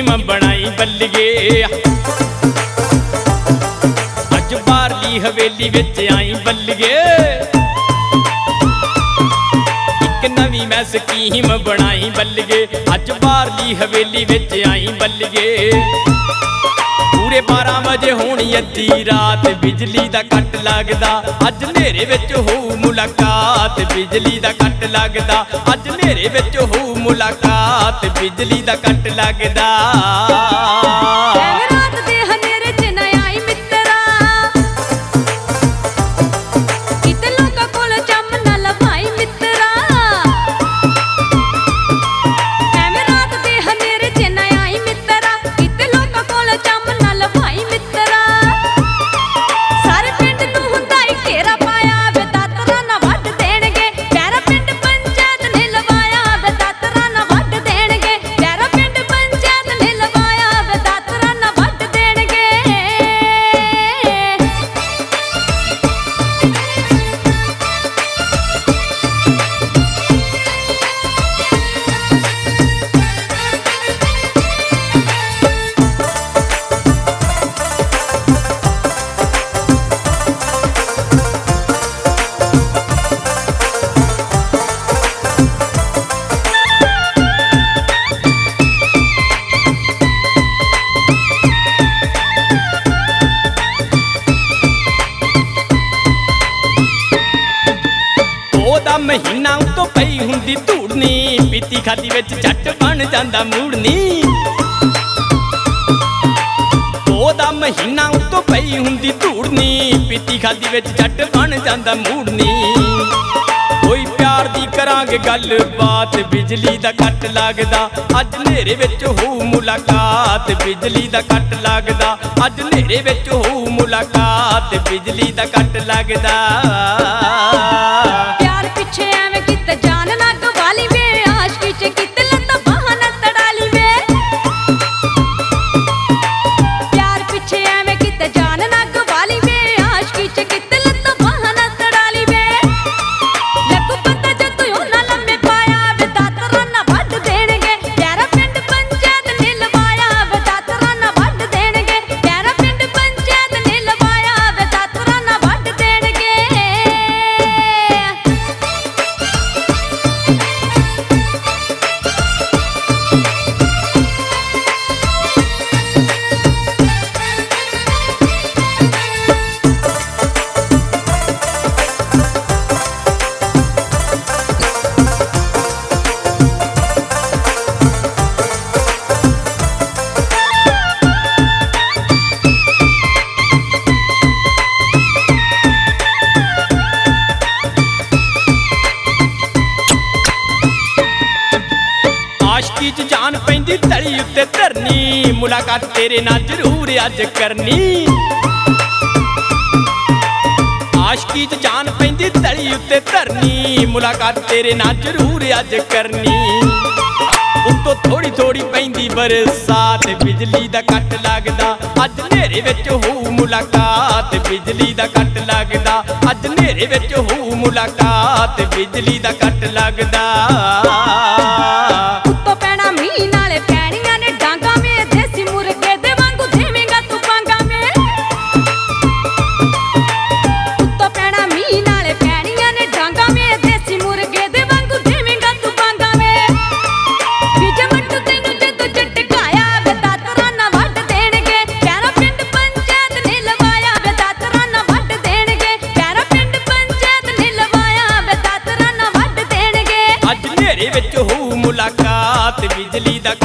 Scheme ਬਣਾਈ ਬੱਲੀਏ। ਅੱਜ ਬਾਹਰਲੀ ਹਵੇਲੀ ਵਿੱਚ ਆਈ ਬੱਲੀਏ। ਇੱਕ ਨਵੀਂ ਮੈਂ ਸਕੀਮ ਬਣਾਈ ਬੱਲੀਏ। ਅੱਜ ਬਾਹਰਲੀ ਹਵੇਲੀ ਵਿੱਚ ਆਈ ਬੱਲੀਏ। ਪੂਰੇ 12 ਵਜੇ ਹੋਣੀ ਅੱਧੀ ਰਾਤ, ਬਿਜਲੀ ਦਾ ਕੱਟ ਲੱਗਦਾ। ਅੱਜ ਹਨੇਰੇ ਵਿੱਚ ਹੋਊ ਮੁਲਾਕਾਤ, ਬਿਜਲੀ ਦਾ ਕੱਟ ਲੱਗਦਾ। ਅੱਜ ਹਨੇਰੇ ਵਿੱਚ ਹੋਊ ਮੁਲਾਕਾਤ, ਬਿਜਲੀ ਦਾ ਕੱਟ ਲੱਗਦਾ। ਰਾਤ ਦੇ ਹਨੇਰੇ 'ਚ ਨਾ ਆਈ ਮਿੱਤਰਾ, ਕਿਤੇ ਲੋਕਾਂ ਕੋਲ ਚੰਮ ਨਾ ਲਵਾਈ ਮਿੱਤਰਾ। ਐਵੇਂ ਰਾਤ ਦੇ ਹਨੇਰੇ 'ਚ ਨਾ ਆਈ ਮਿੱਤਰਾ, ਕਿਤੇ ਲੋਕਾਂ ਕੋਲ ਚੰਮ ਨਾ ਲਵਾਈ ਮਿੱਤਰਾ। ਸਾਰੇ ਪਿੰਡ ਨੂੰ ਹੁੰਦਾ ਈ ਘੇਰਾ ਪਾਇਆ ਵੇ, ਦਾਤਰਾ ਨਾ ਵੱਢ ਦੇਣਗੇ। ਪਿਆਰਾ ਪਿੰਡ ਪੰਚਾਇਤ ਨੇ ਲਵਾਇਆ ਵੇ, ਦਾਤਰਾ ਨਾ ਵੱਢ ਦੇਣਗੇ। ਪਿਆਰਾ ਪਿੰਡ ਪੰਚਾਇਤ ਨੇ ਲਵਾਇਆ ਵੇ, ਦਾਤਰਾ ਨਾ ਵੱਢ ਦੇਣਗੇ। ਉਹਦਾ ਮਹੀਨਾ ਉਤੋਂ ਪਈ ਹੁੰਦੀ ਧੂੜਨੀ, ਪੀਤੀ ਖਾਦੀ ਵਿੱਚ ਝੱਟ ਬਣ ਜਾਂਦਾ ਮੂੜਨੀ। ਉਹਦਾ ਮਹੀਨਾ ਉਤੋਂ ਪਈ ਹੁੰਦੀ ਧੂੜਨੀ, ਪੀਤੀ ਖਾਦੀ ਵਿੱਚ ਝੱਟ ਬਣ ਜਾਂਦਾ ਮੂੜਨੀ। ਕੋਈ ਪਿਆਰ ਦੀ ਕਰਾਂਗੇ ਗੱਲਬਾਤ, ਬਿਜਲੀ ਦਾ ਕੱਟ ਲੱਗਦਾ। ਅੱਜ ਹਨੇਰੇ ਵਿੱਚ ਹੋਊ ਮੁਲਾਕਾਤ, ਬਿਜਲੀ ਦਾ ਕੱਟ ਲੱਗਦਾ। ਅੱਜ ਹਨੇਰੇ ਵਿੱਚ ਹੋਊ ਮੁਲਾਕਾਤ, ਬਿਜਲੀ ਦਾ ਕੱਟ ਲੱਗਦਾ। ਪਿਆਰ ਪਿੱਛੇ ਐਵੇਂ ਕਿਤੇ ਜਾਨ ਨਾ ਗਵਾਲੀ ਵੇ, ਆਸ਼ਕੀ 'ਚ ਕਿਤੇ ਲੱਤਾਂ ਬਾਹਾਂ ਨਾ ਤੜਾਲੀ ਵੇ। ਪਿਆਰ ਪਿੱਛੇ ਐਵੇਂ ਕਿਤੇ ਜਾਨ ਨਾ ਗਵਾਲੀ ਵੇ, ਆਸ਼ਕੀ 'ਚ ਕਿਤੇ ਲੱਤਾਂ ਬਾਹਾਂ ਨਾ ਤੜਾਲੀ ਵੇ। ਲੱਗੂ ਪਤਾ ਜਦੋਂ ਉਹਨਾਂ ਲੰਮੇ ਪਾਇਆ ਵੇ, ਦਾਤਰਾ ਨਾ ਵੱਢ ਦੇਣਗੇ। ਪਿਆਰਾ ਪਿੰਡ ਪੰਚਾਇਤ ਨੇ ਲਵਾਇਆ ਵੇ, ਦਾਤਰਾ ਨਾ ਵੱਢ ਦੇਣਗੇ। ਪਿਆਰਾ ਪਿੰਡ ਪੰਚਾਇਤ ਨੇ ਲਵਾਇਆ ਵੇ, ਦਾਤਰਾ ਨਾ ਵੱਢ ਦੇਣਗੇ। ਆਸ਼ਕੀ 'ਚ ਜਾਨ ਪੈਂਦੀ ਤਲੀ ਉੱਤੇ ਧਰਨੀ, ਮੁਲਾਕਾਤ ਤੇਰੇ ਨਾਲ ਜ਼ਰੂਰ ਅੱਜ ਕਰਨੀ। ਆਸ਼ਕੀ 'ਚ ਜਾਨ ਪੈਂਦੀ ਤਲੀ ਉੱਤੇ ਧਰਨੀ, ਮੁਲਾਕਾਤ ਤੇਰੇ ਨਾਲ ਜ਼ਰੂਰ ਅੱਜ ਕਰਨੀ। ਉੱਤੋਂ ਥੋੜੀ ਥੋੜੀ ਪੈਂਦੀ ਬਰਸਾਤ, ਬਿਜਲੀ ਦਾ ਕੱਟ ਲੱਗਦਾ। ਅੱਜ ਹਨੇਰੇ ਵਿੱਚ ਹੋਊ ਮੁਲਾਕਾਤ, ਬਿਜਲੀ ਦਾ ਕੱਟ ਲੱਗਦਾ। ਅੱਜ ਹਨੇਰੇ ਵਿੱਚ ਹੋਊ ਮੁਲਾਕਾਤ, ਬਿਜਲੀ ਦਾ ਕੱਟ ਲੱਗਦਾ। ਉੱਤੋਂ ਪੈਣਾ ਮੀਂਹ ਨਾਲੇ ਪੈਣੀਆਂ ਨੇ ਡਾਂਗਾਂ ਵੇ, ਦੇਸੀ ਮੁਰਗੇ ਦੇ ਵਾਂਗੂ ਦੇਵੇਂਗਾ ਤੂੰ ਪਾਂਗਾ ਵੇ। ਉੱਤੋਂ ਪੈਣਾ ਮੀਂਹ ਨਾਲੇ ਪੈਣੀਆਂ ਨੇ ਡਾਂਗਾਂ ਵੇ, ਦੇਸੀ ਮੁਰਗੇ ਦੇ ਵਾਂਗੂ ਦੇਵੇਂਗਾ ਤੂੰ ਪਾਂਗਾ ਵੇ। ਬੀਜ ਵੱਟੂ ਤੈਨੂੰ ਜਦੋਂ ਝਟਕਾਇਆ ਵੇ, ਦਾਤਰਾ ਨਾ ਵੱਢ ਦੇਣਗੇ। ਪਿਆਰਾ ਪਿੰਡ ਪੰਚਾਇਤ ਨੇ ਲਵਾਇਆ ਵੇ, ਦਾਤਰਾ ਨਾ ਵੱਢ ਦੇਣਗੇ। ਪਿਆਰਾ ਪਿੰਡ ਪੰਚਾਇਤ ਨੇ ਲਵਾਇਆ ਵੇ, ਦਾਤਰਾ ਨਾ ਵੱਢ ਦੇਣਗੇ। ਅੱਜ ਹਨੇਰੇ ਵਿੱਚ ਹੋਊ ਮੁਲਾਕਾਤ, ਬਿਜਲੀ ਦਾ